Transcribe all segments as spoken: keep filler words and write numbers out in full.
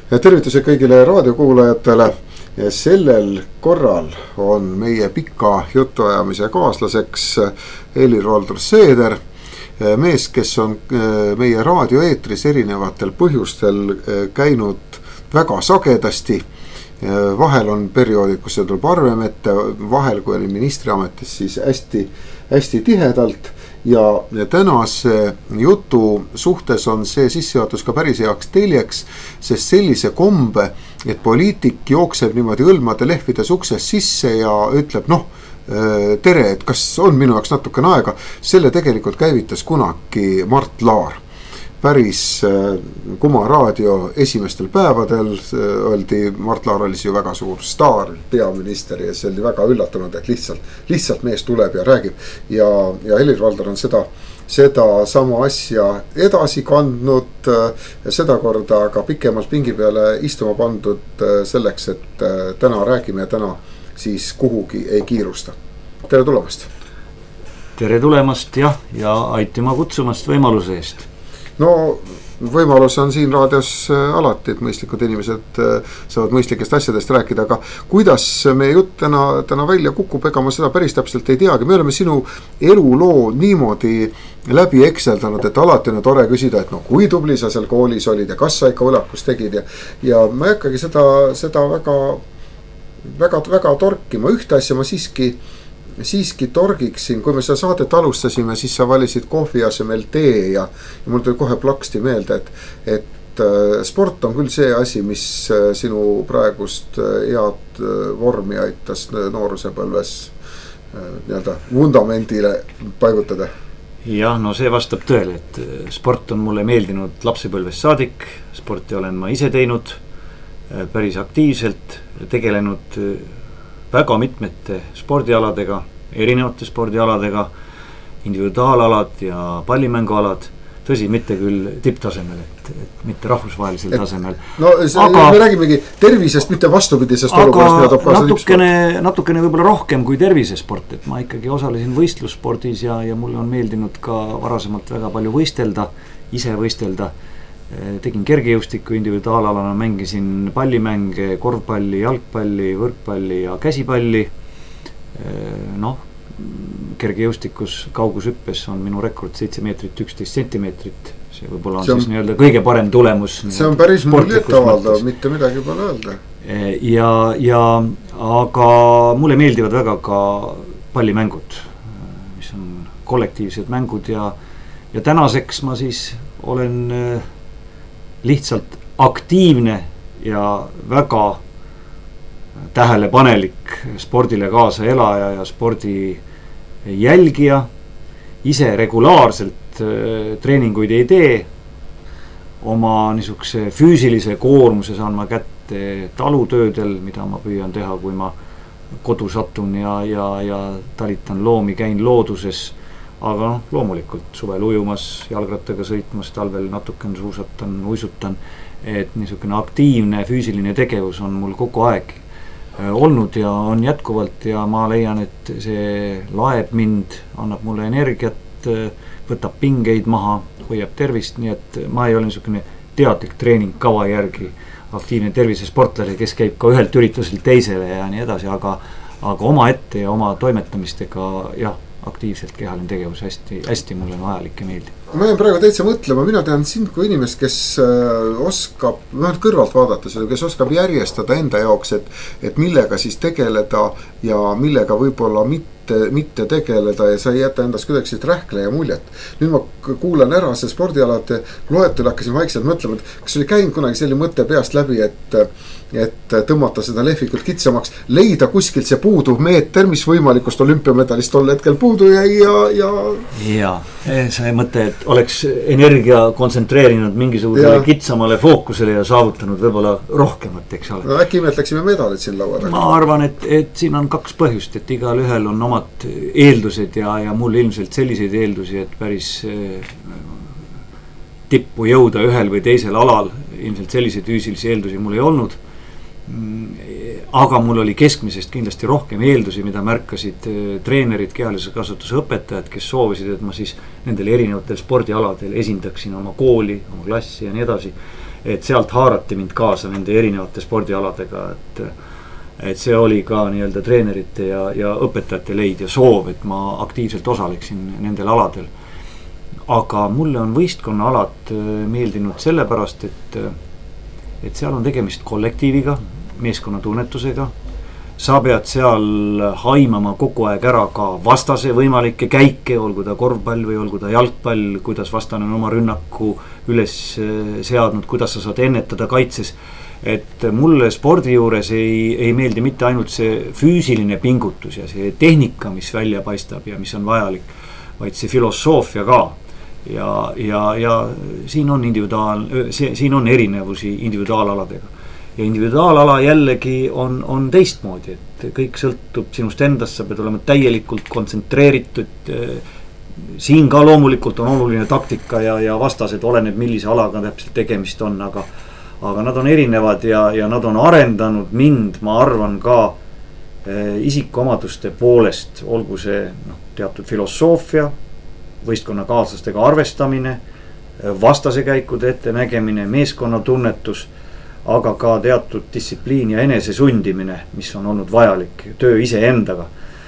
Tervitused kõigile raadiokuulajatele. Sellel korral on meie pika jutuajamise kaaslaseks Helir-Valdor Seeder, mees, kes on meie raadioeetris erinevatel põhjustel käinud väga sagedasti. Vahel on perioodid, kus see tuleb harvem ette, vahel kui oli ministriametis, siis hästi, hästi tihedalt. Ja, ja tänase jutu suhtes on see sissejuhatus ka päris heaks teljeks, sest sellise kombe, et poliitik jookseb niimoodi õlmade lehvides uksest sisse ja ütleb, noh, tere, et kas on minu jaoks natukene aega, selle tegelikult käivitas kunagi Mart Laar. Päris Kuma raadio esimestel päevadel oldi, Mart Laar oli ju väga suur staar, peaminister, ja see oli väga üllatunud, et lihtsalt, lihtsalt mees tuleb ja räägib. Ja, ja Helir-Valdor on seda, seda sama asja edasi kandnud, seda korda aga pikemalt pingi peale istuma pandud selleks, et täna räägime ja täna siis kuhugi ei kiirusta. Tere tulemast! Tere tulemast, jah, ja aituma kutsumast võimaluse eest. No võimalus on siin raadios alati, et mõistlikud inimesed saavad mõistlikest asjadest rääkida, aga kuidas meie jutt täna, täna välja kukub, ega ma seda päris täpselt ei teagi. Me oleme sinu eluloo niimoodi läbi ekseldanud, et alati on tore küsida, et no kui tubli sa seal koolis olid ja kas sa ikka Võlakus tegid ja, ja ma ikkagi seda, seda väga, väga, väga torkima. Ühte asja ma siiski siiski torgiksin, kui me seda saadet alustasime, siis sa valisid kohvi asemel tee ja, ja mul tuli kohe plaksti meelde, et, et sport on küll see asi, mis sinu praegust head vormi aitas noorusepõlves nii-öelda vundamendile paigutada. Jah, no see vastab tõele, et sport on mulle meeldinud lapsepõlvest saadik, sporti olen ma ise teinud päris aktiivselt, tegelenud väga mitmete spordialadega, erinevate spordialadega, individuaalalad ja pallimängualad, tõsi, mitte küll tipptasemel, et, et mitte rahvusvahelisel et, tasemel. No see, aga, me räägimegi tervisest, mitte vastupidisest olukorrast. Aga natukene, natukene võib-olla rohkem kui tervisesport, et ma ikkagi osalesin võistlusspordis ja, ja mulle on meeldinud ka varasemalt väga palju võistelda, ise võistelda. Tegin kergejõustiku individuaalalana, mängisin pallimänge, korvpalli, jalgpalli, võrkpalli ja käsipalli. Noh, kergejõustikus kaugushüppes on minu rekord seitse meetrit üksteist sentimeetrit. See võib-olla on see on, siis nii-öelda kõige parem tulemus. See on päris muljetavaldav, mitte midagi pole öelda. Ja, ja, aga mulle meeldivad väga ka pallimängud, mis on kollektiivsed mängud ja, ja tänaseks ma siis olen lihtsalt aktiivne ja väga tähelepanelik spordile kaasa elaja ja spordi jälgija. Ise regulaarselt treeninguid ei tee. Oma niisuguse füüsilise koormuse saan ma kätte talutöödel, mida ma püüan teha, kui ma kodu satun ja, ja, ja talitan loomi, käin looduses. Aga noh, loomulikult suvel ujumas, jalgrattaga sõitmas, talvel natuken suusatan, uisutan, et niisugune aktiivne füüsiline tegevus on mul kogu aeg olnud ja on jätkuvalt ja ma leian, et see laeb mind, annab mulle energiat, võtab pingeid maha, hoiab tervist, nii et ma ei ole niisugune teadlik treeningkava järgi aktiivne tervisesportlane, kes käib ka ühelt ürituselt teisele ja nii edasi, aga, aga oma ette ja oma toimetamistega jah, aktiivselt kehaline tegevus hästi, hästi mulle on vajalik ja meeldib. Ma jään praegu täitsa mõtlema, mina tean sind kui inimest, kes oskab, vähemalt kõrvalt vaadata seda, kes oskab järjestada enda jaoks, et, et millega siis tegeleda ja millega võib-olla mitte, mitte tegeleda ja sa ei jäta endast kuidagi siit rähkleja muljet. Nüüd ma kuulan ära see spordialade loetul, hakkasin vaikselt mõtlema, et kas oli käinud kunagi selline mõte peast läbi, et et tõmmata seda lehvikult kitsamaks, leida kuskilt see puuduv meeter, mis võimalikust olümpiamedalist tol hetkel puudu jäi ja, ja... Ja, see mõte, et oleks energia kontsentreerinud mingisugusele ja. kitsamale fookusele ja saavutanud võib-olla rohkemat, eks ole. No äkki imetleksime medalid siin laua. Ma arvan, et, et siin on kaks põhjust, et igal ühel on omad eeldused ja, ja mul ilmselt selliseid eeldusi, et päris eh, tippu jõuda ühel või teisel alal, ilmselt selliseid füüsilisi eeldusi mul ei olnud. Aga mul oli keskmisest kindlasti rohkem eeldusi, mida märkasid treenerid, kehalise kasvatuse õpetajad, kes soovisid, et ma siis nendel erinevatel spordialadel esindaksin oma kooli, oma klassi ja nii edasi. et sealt haarati mind kaasa nende erinevate spordialadega, et et see oli ka nii-öelda treenerite ja, ja õpetajate leid ja soov, et ma aktiivselt osaleksin nendel aladel. Aga mulle on võistkonnaalad meeldinud sellepärast, et et seal on tegemist kollektiiviga, meeskonna tunnetusega. Sa pead seal haimama kogu aeg ära ka vastase võimalikke käike, olgu ta korvpall või olgu ta jalgpall, kuidas vastane on oma rünnaku üles seadnud, kuidas sa saad ennetada kaitses. Et mulle spordi juures ei, ei meeldi mitte ainult see füüsiline pingutus ja see tehnika, mis välja paistab ja mis on vajalik, vaid see filosoofia ka. Ja, ja, ja siin on individuaal, see, siin on erinevusi individuaalaladega. Ja individuaalala jällegi on, on teistmoodi, et kõik sõltub sinust endast, sa pead olema täielikult kontsentreeritud. Siin ka loomulikult on oluline taktika ja, ja vastased oleneb, millise alaga täpselt tegemist on, aga aga nad on erinevad ja, ja nad on arendanud mind, ma arvan ka eh, isikuomaduste poolest, olgu see no, teatud filosoofia, võistkonnakaaslastega arvestamine, vastase käikude ette nägemine, meeskonna tunnetus, aga ka teatud distsipliin ja enese sundimine, mis on olnud vajalik, töö ise endaga.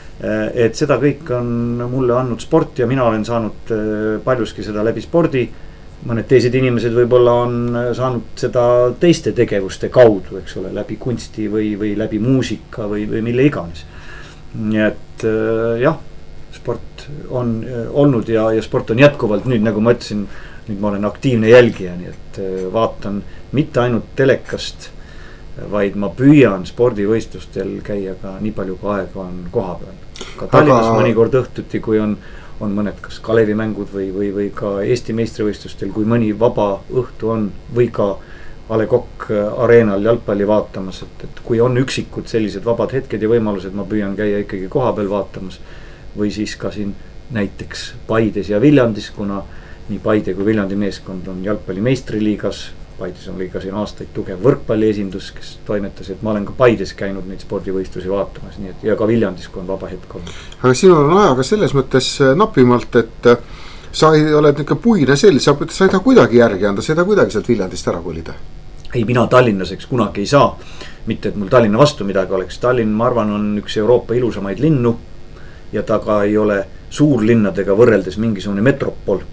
Eh, et seda kõik on mulle andnud sport ja mina olen saanud eh, paljuski seda läbi spordi. Mõned teised inimesed võib-olla on saanud seda teiste tegevuste kaudu, eks ole, läbi kunsti või, või läbi muusika või, või mille iganes. Nii et jah, sport on olnud ja, ja sport on jätkuvalt nüüd, nagu ma ütlesin, nüüd ma olen aktiivne jälgija, nii et vaatan mitte ainult telekast, vaid ma püüan spordivõistlustel käia ka nii palju, kui aega on koha peal. Ka Tallinnas Aga... mõnikord õhtuti, kui on on mõned kas Kalevi mängud või, või, või ka Eesti meistrivõistlustel, kui mõni vaba õhtu on või ka A Le Coq areenal jalgpalli vaatamas, et, et kui on üksikud sellised vabad hetked ja võimalused, ma püüan käia ikkagi koha peal vaatamas või siis ka siin näiteks Paides ja Viljandis, kuna nii Paide kui Viljandi meeskond on jalgpalli meistriliigas. Paides on ka siin aastaid tugev võrkpalli esindus, kes toimetas, et ma olen ka Paides käinud neid spordivõistlusi vaatamas, nii et ja ka Viljandis, kui on vaba hetk olnud. Aga sinul on ajaga selles mõttes napimalt, et sa ei ole niisugune puine sell, sa, sa ei taha kuidagi järgi anda, sa ei taha kuidagi sealt Viljandist ära kolida. Ei, mina tallinlaseks kunagi ei saa, mitte et mul Tallinna vastu midagi oleks. Tallinn, ma arvan, on üks Euroopa ilusamaid linnu ja ta ka ei ole suurlinnadega võrreldes mingisugune metropol.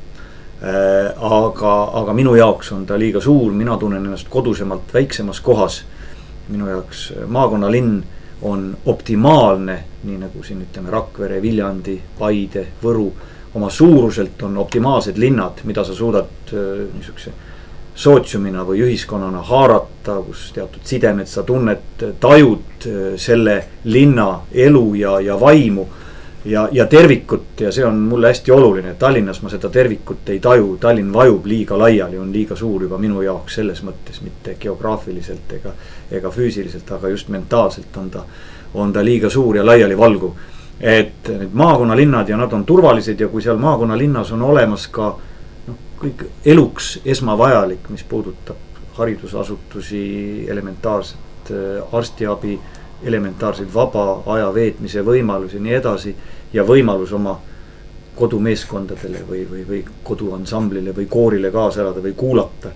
Äh, aga, aga minu jaoks on ta liiga suur, mina tunnen ennast kodusemalt väiksemas kohas. Minu jaoks maakonnalinn on optimaalne, nii nagu siin ütleme Rakvere, Viljandi, Paide, Võru. Oma suuruselt on optimaalsed linnad, mida sa suudad äh, niisuguse sootsiumina või ühiskonnana haarata, kus teatud sidemed sa tunned, tajud äh, selle linna elu ja, ja vaimu. Ja, ja tervikut ja see on mulle hästi oluline. Tallinnas ma seda tervikut ei taju, Tallinn vajub liiga laiali, on liiga suur juba minu jaoks selles mõttes, mitte geograafiliselt ega, ega füüsiliselt, aga just mentaalselt on ta, on ta liiga suur ja laiali valgu. Et need maakonnalinnad ja nad on turvalised ja kui seal maakonnalinnas on olemas ka no, kõik eluks esmavajalik, mis puudutab haridusasutusi, elementaarset arstiabi, elementaarseid vaba aja veetmise võimalusi ja nii edasi ja võimalus oma kodumeeskondadele või, või, või koduansamblile või koorile kaasa elada või kuulata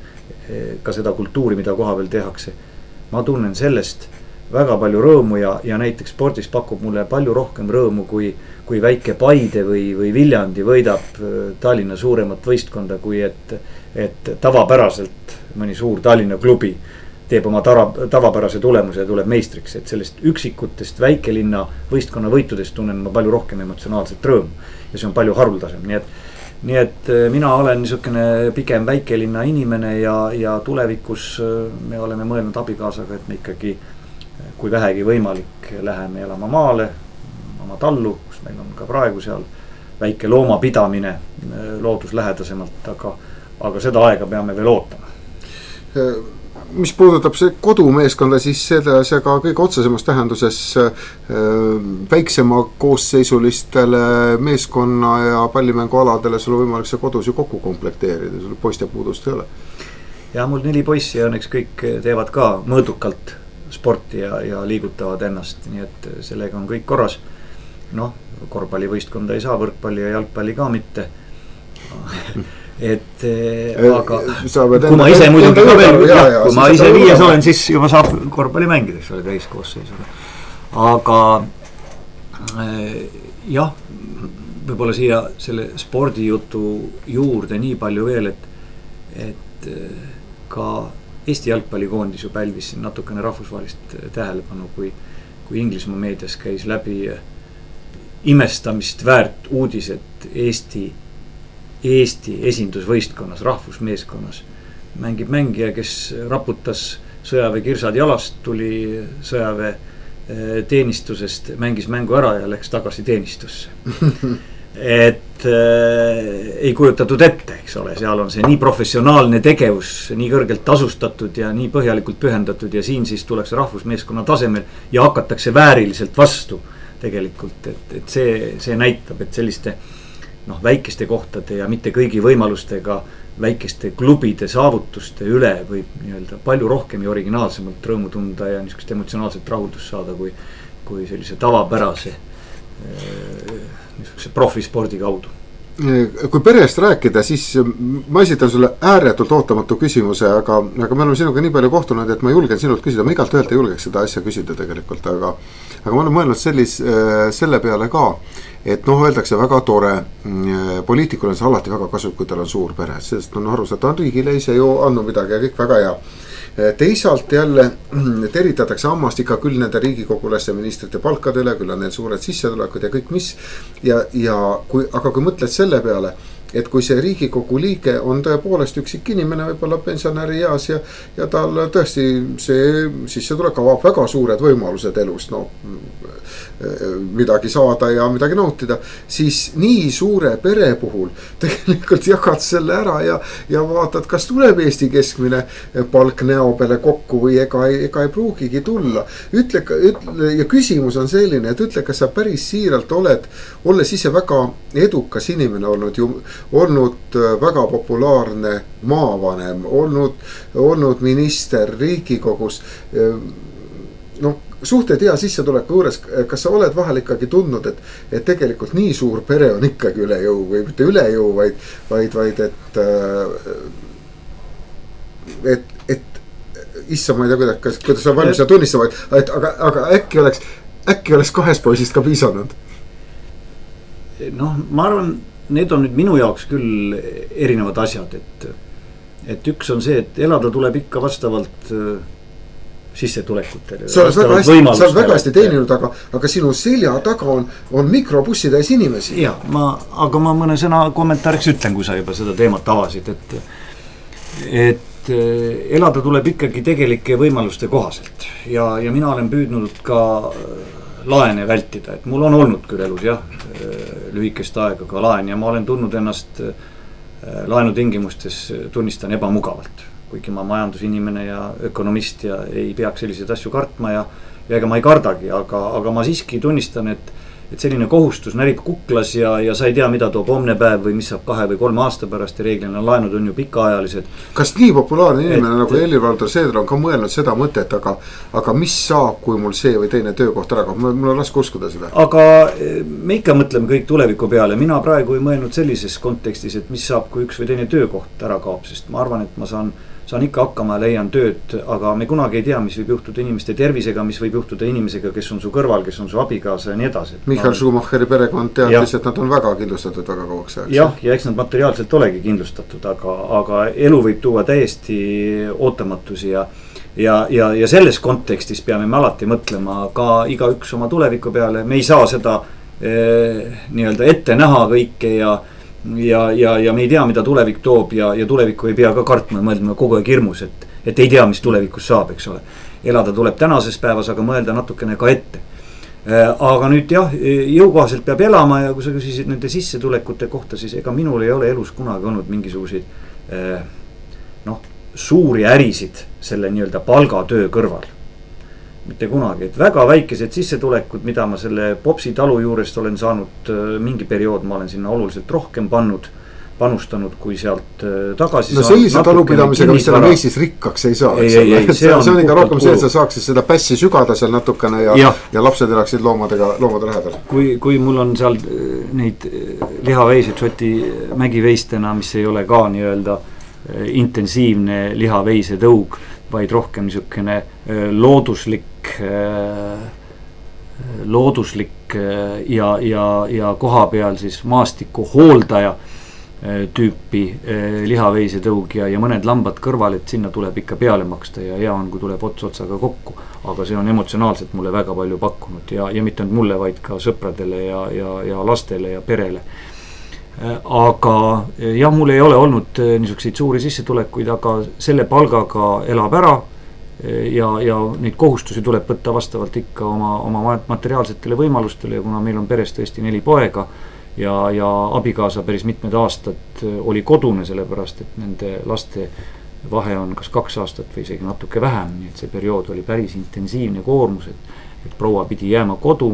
ka seda kultuuri, mida koha peal tehakse. Ma tunnen sellest väga palju rõõmu ja, ja näiteks spordis pakub mulle palju rohkem rõõmu, kui, kui väike Paide või, või Viljandi võidab Tallinna suuremat võistkonda, kui et, et tavapäraselt mõni suur Tallinna klubi teeb oma tara, tavapärase tulemuse ja tuleb meistriks, et sellest üksikutest väikelinna võistkonna võitudest tunnen ma palju rohkem emotsionaalset rõõmu ja see on palju haruldasem, nii et, nii et mina olen niisugune pigem väikelinna inimene ja, ja tulevikus me oleme mõelnud abikaasaga, et me ikkagi kui vähegi võimalik läheme elama maale, oma tallu, kus meil on ka praegu seal väike loomapidamine looduslähedasemalt, aga, aga seda aega peame veel ootama. Mis puudutab see kodumeeskonda, siis seda, see ka kõige otsesemas tähenduses äh, väiksema koosseisulistele meeskonna ja pallimängualadele sul on võimalik see kodus ju kokku komplekteerida, sul poiste puudust ei ole. Ja mul neli poissi ja õnneks kõik teevad ka mõõdukalt sporti ja, ja liigutavad ennast, nii et sellega on kõik korras. Noh, korvpallivõistkonda ei saa, võrkpalli ja jalgpalli ka mitte. et aga enda, kui ma ise muidugi ka veel, ja, ja, kui ma ise viies olen, siis juba saab korvpalli mängida, eks ole, täiskoosseisule. Aga jah, võib-olla siia selle spordijutu juurde nii palju veel, et, et ka Eesti jalgpallikoondis ju pälvis siin natukene rahvusvahelist tähelepanu, kui, kui Inglismaa meedias käis läbi imestamist väärt uudis, et Eesti Eesti esindusvõistkonnas, rahvusmeeskonnas mängib mängija, kes raputas sõjaväe kirsad jalast, tuli sõjaväe teenistusest, mängis mängu ära ja läks tagasi teenistusse. et äh, ei kujutatud ette, eks ole, seal on see nii professionaalne tegevus, nii kõrgelt tasustatud ja nii põhjalikult pühendatud ja siin siis tuleks rahvusmeeskonna tasemel ja hakatakse vääriliselt vastu tegelikult, et, et see, see näitab, et selliste noh, väikeste kohtade ja mitte kõigi võimalustega väikeste klubide saavutuste üle võib nii-öelda palju rohkem ja originaalsemalt rõõmu tunda ja niisugust emotsionaalset rahuldust saada, kui, kui sellise tavapärase niisuguse profispordi kaudu. Kui perest rääkida, siis ma esitan sulle ääretult ootamatu küsimuse, aga, aga me oleme sinuga nii palju kohtunud, et ma julgen sinult küsida, ma igalt ühelt ei julgeks seda asja küsida tegelikult, aga, aga ma olen mõelnud sellis, selle peale ka, et noh, öeldakse väga tore, poliitikul on see alati väga kasulik, kui tal on suur pere, sest on aru, et on riigile ise ju andnud midagi ja kõik väga hea. Teisalt jälle teritatakse hammast ikka küll nende riigikogulaste ministrite palkadele, küll on neil suured sissetulekud ja kõik mis. Ja, ja kui, aga kui mõtled selle peale, et kui see riigikogu liige on tõepoolest üksik inimene, võib-olla pensionäri eas ja, ja tal tõesti see sissetulek avab väga suured võimalused elust, no midagi saada ja midagi nautida, siis nii suure pere puhul tegelikult jagad selle ära ja, ja vaatad, kas tuleb Eesti keskmine palk näo peale kokku või ega, ega ei pruugigi tulla. Ütle, ütle, ja küsimus on selline, et ütle, kas sa päris siiralt oled, olles ise väga edukas inimene olnud, ju, olnud väga populaarne maavanem, olnud, olnud minister Riigikogus, noh, suhted hea sissetuleku juures, kas sa oled vahel ikkagi tundnud, et, et tegelikult nii suur pere on ikkagi üle jõu või mitte üle jõu, vaid, vaid, vaid et, et, et issa, ma ei tea, kuidas, kuidas sa valmis ja tunnistama, et aga, aga äkki oleks, äkki oleks kahest poisist ka piisanud? Noh, ma arvan, need on nüüd minu jaoks küll erinevad asjad, et, et üks on see, et elada tuleb ikka vastavalt sissetulekutele. Sa oled väga hästi, sa oled väga hästi teeninud, aga, aga sinu selja taga on, on mikrobussi täis inimesi. Ja, ma, aga ma mõne sõna kommentaariks ütlen, kui sa juba seda teemat avasid, et, et elada tuleb ikkagi tegelike võimaluste kohaselt. Ja, ja mina olen püüdnud ka laene vältida, et mul on olnud küll elus jah, lühikest aega ka laen ja ma olen tundnud ennast laenutingimustes, tunnistan, ebamugavalt. Kuigi ma majandusinimene ja ökonomist ja ei peaks selliseid asju kartma ja, ja ega ma ei kardagi, aga, aga ma siiski tunnistan, et, et selline kohustus närib kuklas ja, ja sa ei tea, mida toob homne päev või mis saab kahe või kolme aasta pärast ja reeglina laenud on ju pikaajalised. Kas nii populaarne inimene et, nagu Helir-Valdor Seeder on ka mõelnud seda mõtet, aga, aga mis saab, kui mul see või teine töökoht ära kaob? Mul on raske uskuda seda. Aga me ikka mõtleme kõik tuleviku peale. Mina praegu ei mõelnud sellises kontekstis, et mis saab, kui üks või teine töökoht ära kaob, sest ma arvan, et ma saan saan ikka hakkama ja leian tööd, aga me kunagi ei tea, mis võib juhtuda inimeste tervisega, mis võib juhtuda inimesega, kes on su kõrval, kes on su abikaasa ja nii edasi. Michael Schumacheri perekond teadis, et nad on väga kindlustatud väga kauaks ajaks. Jah, ja eks nad materiaalselt olegi kindlustatud, aga, aga elu võib tuua täiesti ootamatusi ja, ja, ja, ja selles kontekstis peame me alati mõtlema ka igaüks oma tuleviku peale. Me ei saa seda eh, nii-öelda ette näha kõike ja Ja, ja, ja me ei tea, mida tulevik toob ja, ja tulevikku ei pea ka kartma ja mõeldama kogu aeg hirmus, et, et ei tea, mis tulevikus saab, eks ole. Elada tuleb tänases päevas, aga mõelda natukene ka ette. Aga nüüd jah, jõukohaselt peab elama ja kui sa küsisid nende sissetulekute kohta, siis ega minul ei ole elus kunagi olnud mingisuguseid noh, suuri ärisid selle nii-öelda palgatöö kõrval. Mitte kunagi, et väga väikesed sissetulekud, mida ma selle Popsi talu juurest olen saanud mingi periood, ma olen sinna oluliselt rohkem pannud, panustanud, kui sealt tagasi no sellise talupidamisega, mis täna Eestis rikkaks ei saa, ei, ei, ei, see, see on, see on ikka rohkem see, et sa saaksid seda pässi sügada seal natukene ja, ja. ja lapsed elaksid loomadega, loomade lähedal. Kui, kui mul on seal neid lihaveiseid Šoti mägiveistena, mis ei ole ka nii-öelda intensiivne lihaveise tõug, vaid rohkem niisugune looduslik looduslik ja, ja, ja koha peal siis maastiku hooldaja tüüpi lihaveise tõug ja, ja mõned lambad kõrval, et sinna tuleb ikka peale maksta ja hea on, kui tuleb ots otsaga kokku, aga see on emotsionaalselt mulle väga palju pakkunud ja, ja mitte ainult mulle, vaid ka sõpradele ja, ja, ja lastele ja perele. Aga jah, mul ei ole olnud niisuguseid suuri sissetulekuid, aga selle palgaga elab ära ja, ja neid kohustusi tuleb võtta vastavalt ikka oma, oma materiaalsetele võimalustele ja kuna meil on peres tõesti neli poega ja, ja abikaasa päris mitmed aastad oli kodune, sellepärast et nende laste vahe on kas kaks aastat või isegi natuke vähem, nii et see periood oli päris intensiivne koormus, et, et proua pidi jääma kodu,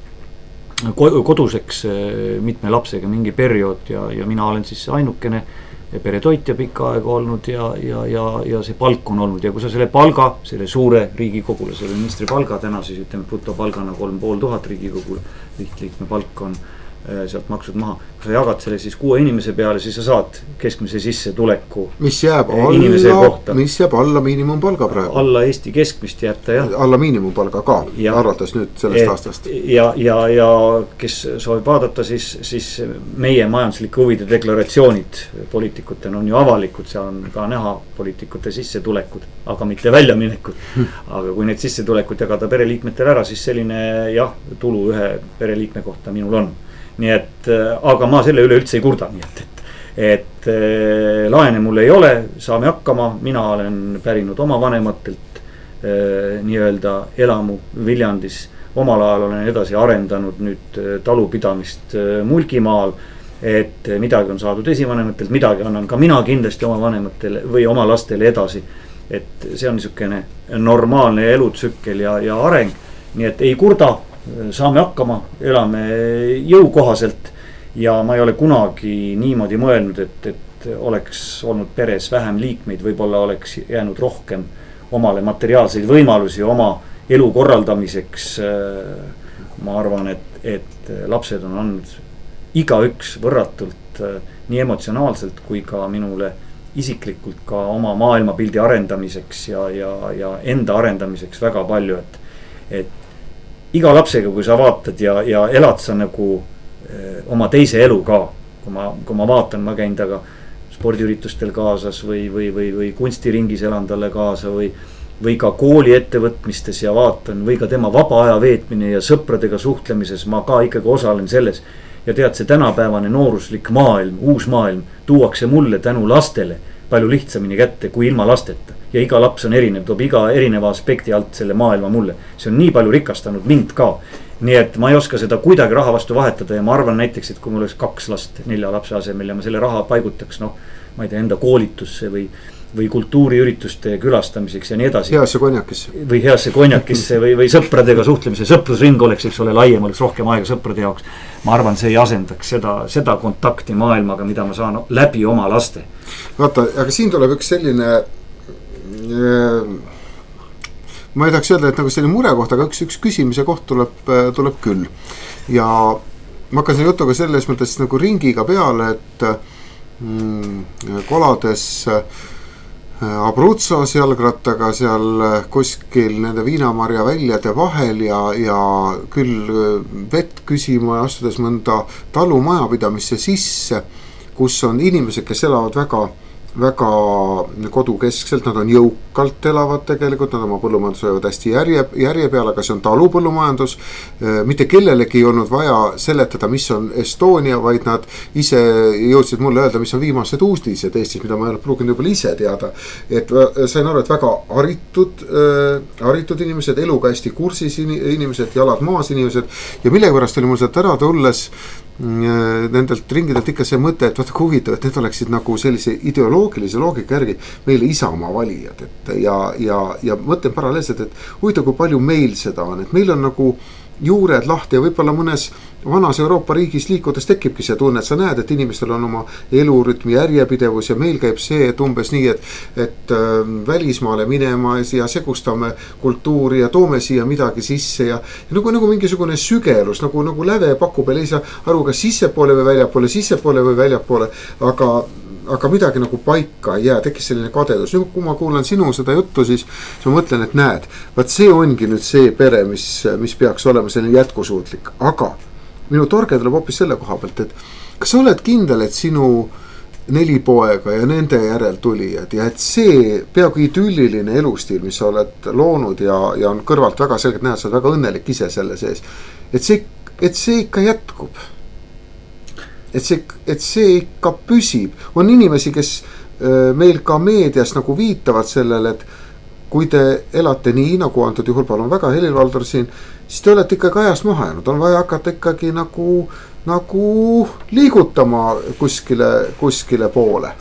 koduseks mitme lapsega mingi periood ja, ja mina olen siis ainukene peretoitja pikka aega olnud ja, ja, ja, ja see palk on olnud ja kui sa selle palga, selle suure Riigikogule, selle ministri palga täna siis ütleme brutopalgana kolm pool tuhat Riigikogule, lihtliikme palk on sealt maksud maha. Kui sa jagad selle siis kuue inimese peale, siis sa saad keskmise sissetuleku mis jääb alla, mis jääb alla miinimumpalga praegu. Alla Eesti keskmist jääb ta jah. Alla miinimumpalga ka, arvates nüüd sellest et, aastast. Ja, ja, ja kes soovib vaadata, siis, siis meie majanduslike huvide deklaratsioonid poliitikutena on ju avalikud, seal on ka näha poliitikute sissetulekud, aga mitte väljaminekud. Aga kui need sissetulekud jagada pereliikmetele ära, siis selline jah, tulu ühe pereliikme kohta minul on. Nii et, aga ma selle üle üldse ei kurda, nii et, et, et äh, laene mul ei ole, saame hakkama, mina olen pärinud oma vanematelt äh, nii-öelda elamu Viljandis, omal ajal olen edasi arendanud nüüd äh, talupidamist äh, Mulgimaal, et äh, midagi on saadud esivanematelt, midagi annan ka mina kindlasti oma vanematele või oma lastele edasi, et see on niisugune normaalne elutsükkel ja, ja areng, nii et ei kurda, saame hakkama, elame jõukohaselt ja ma ei ole kunagi niimoodi mõelnud, et, et oleks olnud peres vähem liikmeid, võib-olla oleks jäänud rohkem omale materiaalseid võimalusi oma elu korraldamiseks. Ma arvan, et, et lapsed on andnud igaüks võrratult nii emotsionaalselt kui ka minule isiklikult ka oma maailmapildi arendamiseks ja, ja, ja enda arendamiseks väga palju, et, et iga lapsega, kui sa vaatad ja, ja elad sa nagu eh, oma teise elu ka, kui ma, kui ma vaatan, ma käin taga spordiüritustel kaasas või, või, või, või kunstiringis elan talle kaasa või, või ka kooli ettevõtmistes ja vaatan või ka tema vaba aja veetmine ja sõpradega suhtlemises, ma ka ikkagi osalen selles ja tead, see tänapäevane nooruslik maailm, uus maailm tuuakse mulle tänu lastele palju lihtsamini kätte kui ilma lasteta. Ja iga laps on erinev, toob iga erineva aspekti alt selle maailma mulle. See on nii palju rikastanud mind ka. Nii et ma ei oska seda kuidagi raha vastu vahetada ja ma arvan näiteks, et kui mul oleks kaks last nelja lapse asemel ja ma selle raha paigutaks, noh, ma ei tea, enda koolitusse või, või kultuuriürituste külastamiseks ja nii edasi. Heasse konjakisse. Või heasse konjakisse või, või sõpradega suhtlemise, sõprusring oleks, eks ole, laiem, oleks rohkem aega sõprade jaoks. Ma arvan, see ei asendaks seda, seda kontakti maailmaga, mida ma saan läbi oma laste. Vaata, aga siin tuleb üks selline ma ei tahaks öelda, et nagu selline mure koht, aga üks, üks küsimise koht tuleb, tuleb küll ja ma hakkan selle jutuga selles mõttes nagu ringiga peale, et mm, kolades Abruzzos jalgrattaga seal kuskil nende viinamarja väljade vahel ja, ja küll vett küsima ja astudes mõnda talumajapidamisse sisse, kus on inimesed, kes elavad väga väga kodukeskselt, nad on jõukalt elavad tegelikult, nad oma põllumajandus võivad hästi järje, järje peale, aga see on talupõllumajandus. Mitte kellelegi ei olnud vaja seletada, mis on Estonia, vaid nad ise jõudsid mulle öelda, mis on viimased uudised Eestis, mida ma ei ole pruuginud juba ise teada. Et sain aru, et väga haritud, haritud inimesed, eluga hästi kursis inimesed, jalad maas inimesed ja millegipärast oli mul sealt ära tulles nendelt ringidelt ikka see mõte, et vaata kui huvitav, et need oleksid nagu sellise ideoloogilise loogika järgi meile Isamaa valijad, et ja, ja, ja mõtlen paralleelselt, et huvitav, kui palju meil seda on, et meil on nagu juured lahti ja võib-olla mõnes vanas Euroopa riigis liikudes tekibki see tunne, et sa näed, et inimestel on oma elurütmi järjepidevus ja meil käib see, et umbes nii, et, et äh, välismaale minema ja segustame kultuuri ja toome siia midagi sisse ja, ja nagu, nagu mingisugune sügelus, nagu, nagu läve pakub ja ei saa aru, kas sissepoole või väljapoole, sissepoole või väljapoole, aga aga midagi nagu paika ei jää, tekkis selline kadedus. Nüüd kui ma kuulan sinu seda juttu, siis, siis ma mõtlen, et näed, vaat see ongi nüüd see pere, mis, mis peaks olema selline jätkusuutlik, aga minu torge tuleb hoopis selle koha pealt, et kas sa oled kindel, et sinu neli poega ja nende järel tulijad ja et see peaaegu idülliline elustiil, mis sa oled loonud ja, ja on kõrvalt väga selgelt näha, sa oled väga õnnelik ise selle sees, et see, et see ikka jätkub. Et see, et see ikka püsib. On inimesi, kes meil ka meedias nagu viitavad sellele, et kui te elate nii, nagu antud juhul palun väga Helir-Valdor siin, siis te olete ikkagi ajast maha jäänud. On vaja hakata ikkagi nagu, nagu liigutama kuskile, kuskile poole.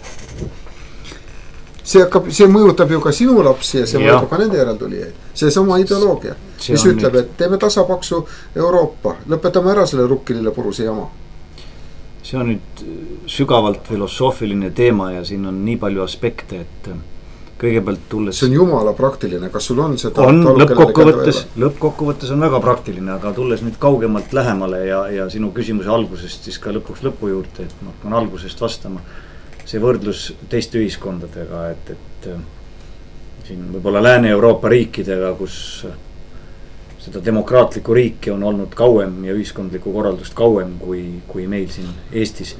See, hakkab, see mõjutab ju ka sinu lapsi ja see ja. mõjutab ka nende järeltulijaid. See sama ideoloogia, see mis ütleb, nüüd... et teeme tasapaksu Euroopa, lõpetame ära selle rukkilile puruse jama. See on nüüd sügavalt filosoofiline teema ja siin on nii palju aspekte, et kõigepealt tulles... See on jumala praktiline, kas sul on seda... On, lõppkokkuvõttes, lõppkokkuvõttes on väga praktiline, aga tulles nüüd kaugemalt lähemale ja, ja sinu küsimuse algusest siis ka lõpuks lõpu juurde, et ma hakkan algusest vastama. See võrdlus teiste ühiskondadega, et, et siin võib-olla Lääne-Euroopa riikidega, kus seda demokraatlikku riiki on olnud kauem ja ühiskondlikku korraldust kauem kui, kui meil siin Eestis.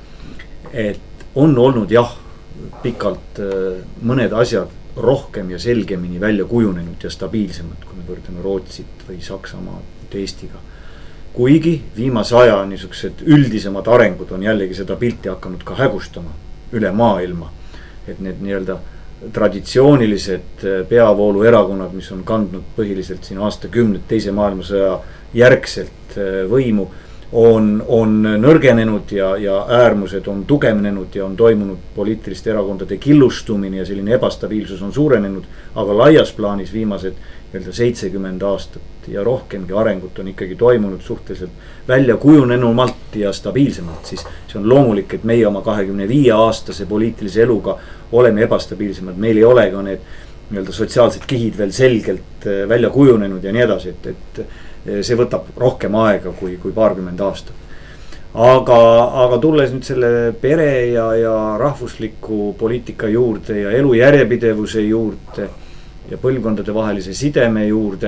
Et on olnud jah, pikalt mõned asjad rohkem ja selgemini välja kujunenud ja stabiilsemad, kui me võrdleme Rootsit või Saksamaad Eestiga. Kuigi viimase aja niisugused üldisemad arengud on jällegi seda pilti hakanud ka hägustama üle maailma. Et need nii-öelda traditsioonilised peavoolu erakonnad, mis on kandnud põhiliselt siin aastakümned teise maailmasõja järgselt võimu, on, on nõrgenenud ja, ja äärmused on tugevnenud ja on toimunud poliitiliste erakondade killustumine ja selline ebastabiilsus on suurenenud, aga laias plaanis viimased seitsekümmend aastat ja rohkemgi arengut on ikkagi toimunud suhteliselt välja kujunenumalt ja stabiilsemalt, siis see on loomulik, et meie oma kahekümne viie aastase poliitilise eluga oleme ebastabiilsemad, meil ei ole ka need nii-öelda sotsiaalsed kihid veel selgelt välja kujunenud ja nii edasi, et, et see võtab rohkem aega kui, kui paarkümmend aastat. Aga, aga tulles nüüd selle pere ja, ja rahvusliku poliitika juurde ja elu järjepidevuse juurde ja põlvkondade vahelise sideme juurde,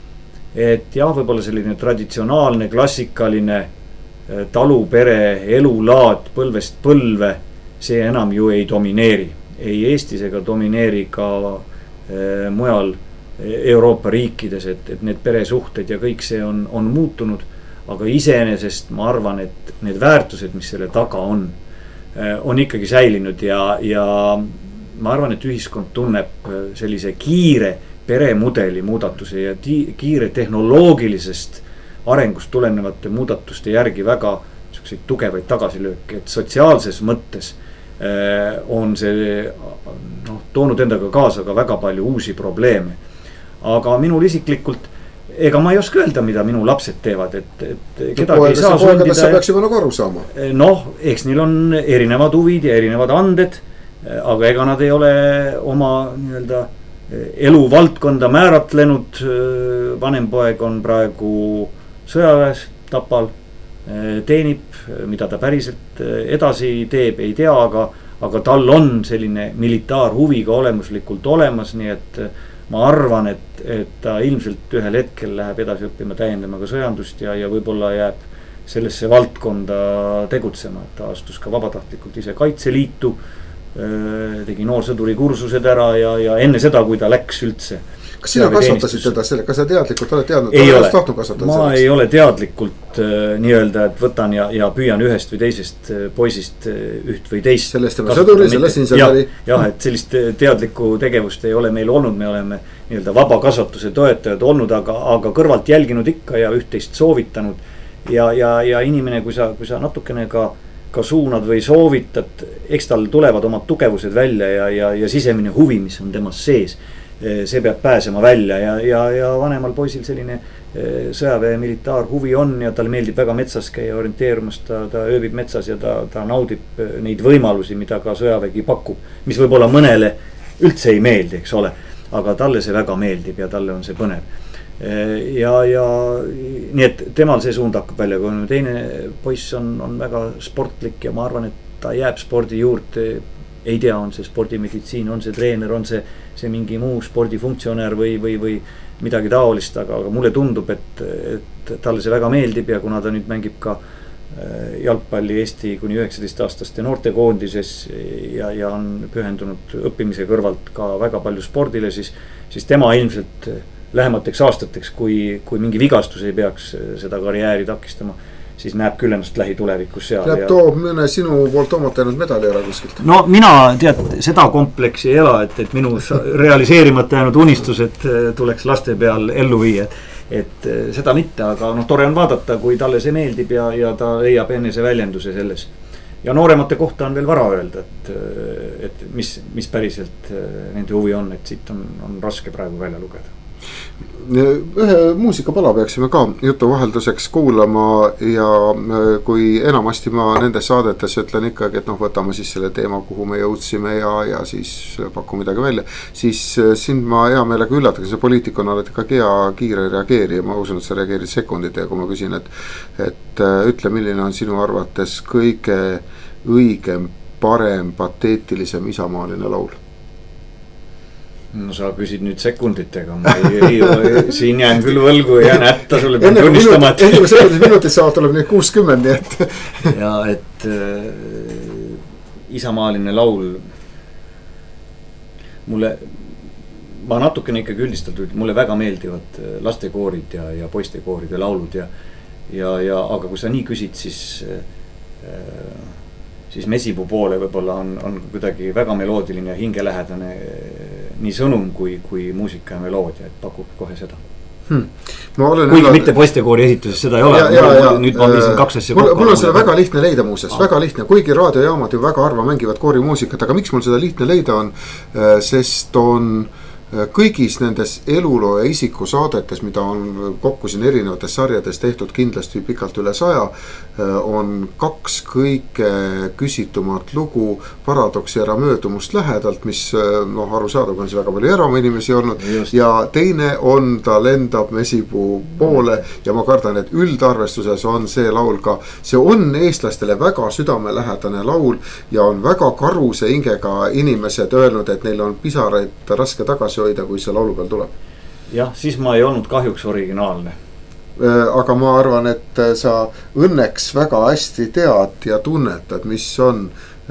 et jah, võib-olla selline traditsionaalne, klassikaline talupere elulaad põlvest põlve, see enam ju ei domineeri. Ei Eestis ega domineeri ka eh, mujal Euroopa riikides, et, et need peresuhted ja kõik see on, on muutunud, aga iseenesest ma arvan, et need väärtused, mis selle taga on, eh, on ikkagi säilinud ja, ja ma arvan, et ühiskond tunneb sellise kiire peremudeli muudatuse ja ti- kiire tehnoloogilisest arengust tulenevate muudatuste järgi väga tugevaid tagasilööke, et sotsiaalses mõttes äh, on see no, toonud endaga kaasa ka väga palju uusi probleeme. Aga minul isiklikult, ega ma ei oska öelda, mida minu lapsed teevad, et, et kedagi ei saa sundida. Sa peaks juba nagu aru saama. Noh, eks neil on erinevad huvid ja erinevad anded, aga ega nad ei ole oma nii-öelda eluvaldkonda määratlenud. Vanem poeg on praegu sõjaväes Tapal, teenib, mida ta päriselt edasi teeb, ei tea, aga, aga tal on selline militaarhuvi ka olemuslikult olemas, nii et ma arvan, et, et ta ilmselt ühel hetkel läheb edasi õppima, täiendama ka sõjandust ja, ja võib-olla jääb sellesse valdkonda tegutsema, et ta astus ka vabatahtlikult ise Kaitseliitu, tegi noorsõduri kursused ära ja, ja enne seda, kui ta läks üldse. Kas sina kasvatasid teda selle, kas sa teadlikult oled teadnud? Ei ole, ma sellest? ei ole teadlikult äh, nii-öelda, et võtan ja, ja püüan ühest või teisest äh, poisist äh, üht või teist. Sellest tema sõduri, sellest siin sõduri. Jah, et sellist teadlikku tegevust ei ole meil olnud, me oleme nii-öelda vaba kasvatuse toetajad olnud, aga, aga kõrvalt jälginud ikka ja üht-teist soovitanud. Ja, ja, ja inimene, kui sa, kui sa natukene ka ka suunad või soovitad, eks tal tulevad omad tugevused välja ja, ja, ja sisemine huvi, mis on temas sees. see peab pääsema välja ja, ja, ja vanemal poisil selline sõjaväe militaarhuvi on ja tal meeldib väga metsas käia orienteerumas, ta, ta ööbib metsas ja ta, ta naudib neid võimalusi, mida ka sõjavägi pakub, mis võib-olla mõnele üldse ei meeldi, eks ole, aga talle see väga meeldib ja talle on see põnev. Ja, ja nii et temal see suund hakkab välja, kui teine poiss on, on väga sportlik ja ma arvan, et ta jääb spordi juurde, ei tea, on see spordimeditsiin, on see treener, on see, see mingi muu spordifunktsionär või, või, või midagi taolist, aga, aga mulle tundub, et, et talle see väga meeldib ja kuna ta nüüd mängib ka jalgpalli Eesti kuni üheksateist aastaste noortekoondises ja, ja on pühendunud õppimise kõrvalt ka väga palju spordile, siis, siis tema ilmselt lähemateks aastateks, kui, kui mingi vigastus ei peaks seda karjääri takistama, siis näeb küll ennast lähitulevikus seal. Läheb ja... toob mõne sinu poolt omatanud medali ära kuskilt. No mina tead, seda kompleksi ei ela, et, et minu realiseerimata jäänud unistused tuleks laste peal ellu viia. Et seda mitte, aga noh, tore on vaadata, kui talle see meeldib ja, ja ta leiab enese väljenduse selles. Ja nooremate kohta on veel vara öelda, et, et mis, mis päriselt nende huvi on, et siit on, on raske praegu välja lugeda. Ühe muusikapala peaksime ka jutu vahelduseks kuulama ja kui enamasti ma nendes saadetes ütlen ikkagi, et noh, võtame siis selle teema, kuhu me jõudsime ja, ja siis pakku midagi välja, siis sind ma hea meelega üllatan, see poliitikuna oled ka hea kiire reageerija, ma usun, et sa reageerid sekundite ja kui ma küsin, et, et ütle, milline on sinu arvates kõige õigem, parem, pateetilisem isamaaline laul? No sa küsid nüüd sekunditega, ma ei, ei, ei, siin jään küll võlgu ja jään hätta sulle pean tunnistama, et enne kui sekundid minutit saavad, tuleb neid kuuskümmend, nii et ja et äh, isamaaline laul mulle, ma natukene ikkagi üldistatud, mulle väga meeldivad lastekoorid ja, ja poistekooride laulud ja, ja, ja aga kui sa nii küsid, siis äh, siis Mesipuu poole võib-olla on, on kuidagi väga meloodiline ja hingelähedane nii sõnum kui, kui muusika ja meloodia, et pakub kohe seda. Hmm. Kuigi üle... mitte poistekoori esituses seda ei ole, ja, ja, ja, nüüd ma viisin kaks asja kokku. Mul on seda väga lihtne leida muuses, väga lihtne, kuigi raadiojaamad ju väga harva mängivad koorimuusikat, aga miks mul seda lihtne leida on, sest on kõigis nendes eluloo ja isiku saadetes, mida on kokku siin erinevates sarjades tehtud kindlasti pikalt üle saja, on kaks kõige küsitumat lugu Paradoksi ära möödumust lähedalt, mis noh, arusaadav on see väga palju erainimesi olnud. Just. Ja teine on Ta lendab Mesipuu poole ja ma kardan, et üldarvestuses on see laul ka, see on eestlastele väga südamelähedane laul ja on väga karuse hingega inimesed öelnud, et neil on pisaraid raske tagasi hoida, kui see laulu peal tuleb. Jah, siis ma ei olnud kahjuks originaalne. Aga ma arvan, et sa õnneks väga hästi tead ja tunnetad, mis on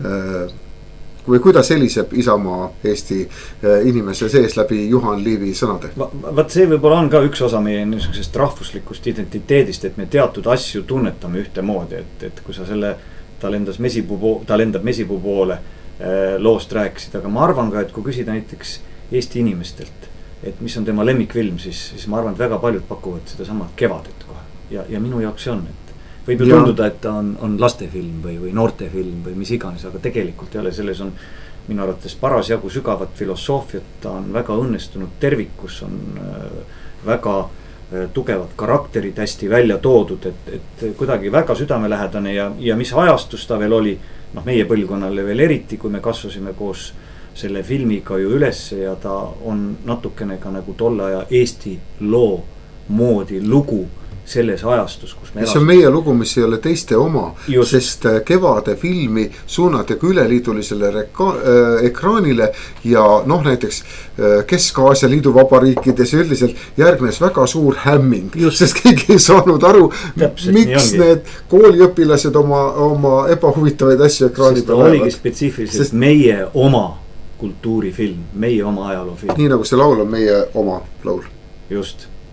või kuidas heliseb Isamaa Eesti inimese sees läbi Juhan Liivi sõnade. Vaat see võib-olla on ka üks osa meie niisugusest rahvuslikust identiteedist, et me teatud asju tunnetame ühtemoodi, et, et kui sa selle ta, lendas Mesipuu, ta lendab Mesipuu poole loost rääkisid, aga ma arvan ka, et kui küsida näiteks Eesti inimestelt, et mis on tema lemmikfilm, siis, siis ma arvan, et väga paljud pakuvad seda sama Kevadet kohe. Ja, ja minu jaoks see on, et võib ju tunduda, et ta on, on lastefilm või, või noortefilm või mis iganes, aga tegelikult jälle selles on minu arvates parasjagu sügavat filosoofiat, ta on väga õnnestunud tervikus, on väga tugevad karakterid hästi välja toodud, et, et kuidagi väga südamelähedane ja, ja mis ajastus ta veel oli, noh meie põlvkonnale veel eriti, kui me kasvasime koos selle filmiga ju ülesse ja ta on natukene ka nagu tolle aja Eesti loo moodi lugu selles ajastus, kus me elasime. See on meie lugu, mis ei ole teiste oma, just. Sest Kevade filmi suunati ka üleliidulisele reka- äh, ekraanile ja noh näiteks äh, Kesk-Aasia liiduvabariikides üldiselt järgnes väga suur hämming, sest keegi ei saanud aru, Täpselt, miks need kooliõpilased oma, oma ebahuvitavaid asju ekraani peal lähevad. Oligi spetsiifiliselt sest... meie oma kultuurifilm, meie oma ajaloofilm. Nii nagu see laul on meie oma laul. Just.